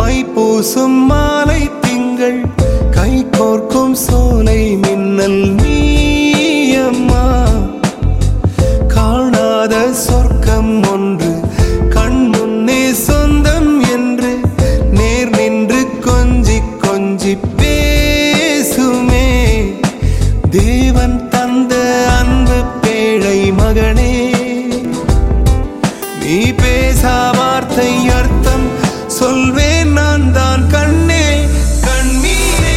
பூசும் மாலை திங்கள் கை கோர்க்கும் சோலை மின்னல் நீயம்மா காணாத சொர்க்கம் ஒன்று கண் முன்னே சொந்தம் என்று நேர் நின்று கொஞ்சி கொஞ்சி பேசுமே தேவன் தந்த அன்பு பேழை மகனே நீ பேசா வார்த்தை அர்த்தம் சொல்வேன் நான் தான் கண்ணே கண்மீனே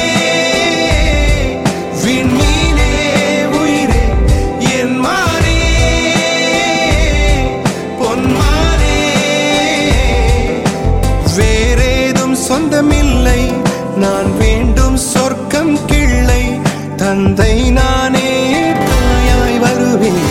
விண்மீனே உயிரே என் மானே பொன்மானே வேறேதும் சொந்தமில்லை நான் வேண்டும் சொர்க்கம் கிள்ளை தந்தை நானே தாயாய் வருவேன்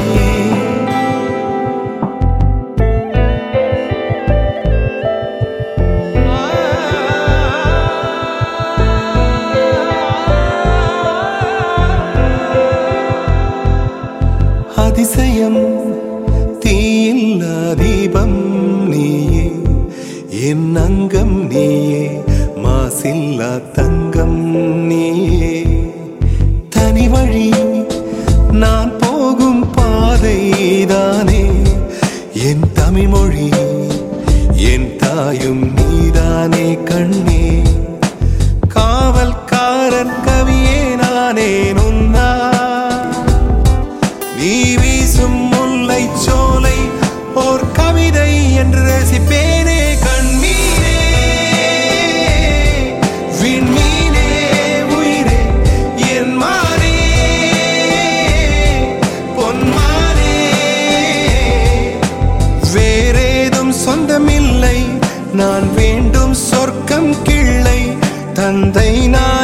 அதிசயம் தீயில்லா தீபம் நீயே என் அங்கம் நீயே மாசில்லா தங்கம் நீயே தனி வழி நான் போகும் பாதைதானே என் தமிழ் மொழி என் தாயும் நீதானே கண்ணே காவல்காரன் கவியே நானே நுண்ணா நீ வீசும் முல்லை சோலை ஓர் கவிதை என்று ரசிப்பேனே கண்மீனே விண்மீனே உயிரே என் மானே பொன்மானே வேறேதும் சொந்தமில்லை நான் வேண்டும் சொர்க்கம் கிள்ளை தந்தை நான்